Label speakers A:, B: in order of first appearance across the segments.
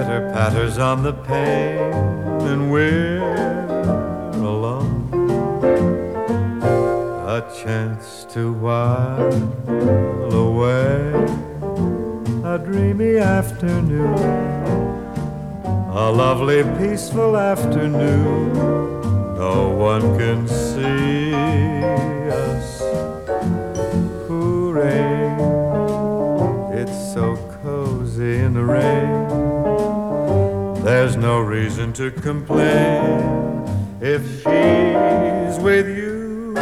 A: Patters on the pane and we're alone. A chance to while away a dreamy afternoon. A lovely peaceful afternoon. No one can see us. Hooray, it's so cozy in the rain. There's no reason to complain if she's with you.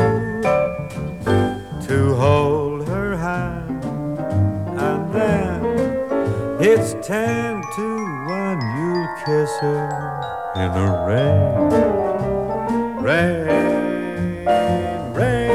A: To hold her hand and then it's 10 to 1, you'll kiss her in the rain. Rain, rain.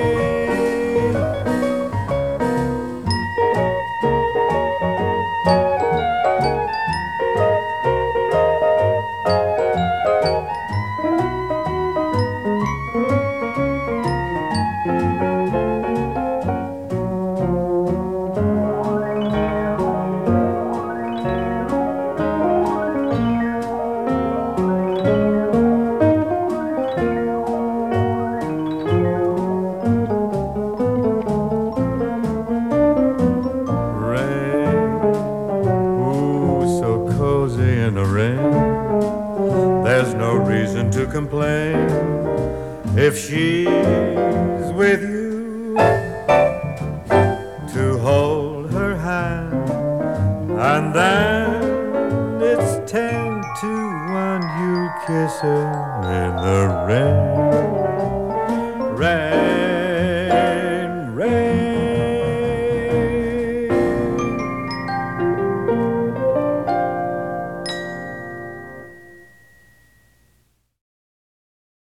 A: In the rain, there's no reason to complain if she's with you. To hold her hand and then it's 10 to 1, you kiss her in the rain.